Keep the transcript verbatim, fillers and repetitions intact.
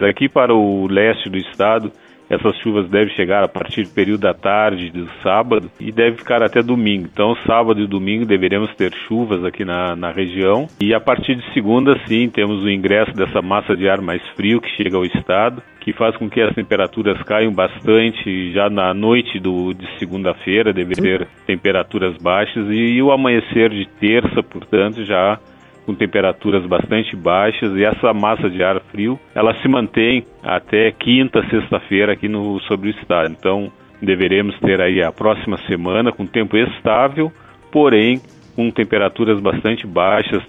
aqui para o leste do estado, essas chuvas devem chegar a partir do período da tarde do sábado e deve ficar até domingo. Então, sábado e domingo deveremos ter chuvas aqui na, na região. E a partir de segunda, sim, temos o ingresso dessa massa de ar mais frio que chega ao estado, que faz com que as temperaturas caiam bastante. Já na noite do, de segunda-feira deve ter temperaturas baixas e, e o amanhecer de terça, portanto, já com temperaturas bastante baixas, e essa massa de ar frio, ela se mantém até quinta, sexta-feira aqui no, sobre o estado. Então, deveremos ter aí a próxima semana com tempo estável, porém com temperaturas bastante baixas,